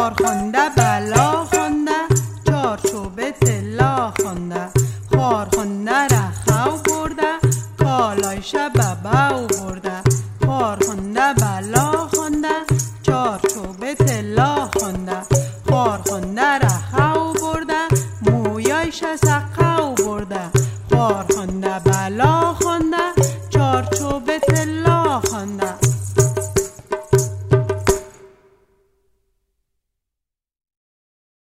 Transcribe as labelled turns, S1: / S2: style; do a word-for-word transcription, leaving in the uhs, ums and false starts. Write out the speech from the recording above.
S1: خار خونده بلا خونده چار چوبه طلا خونده خار خونده رخو برده کالایش ببو برده خار خونده بلا خونده چار چوبه طلا خونده خار خونده رخو برده مویایش سقو برده خار خونده بلا خونده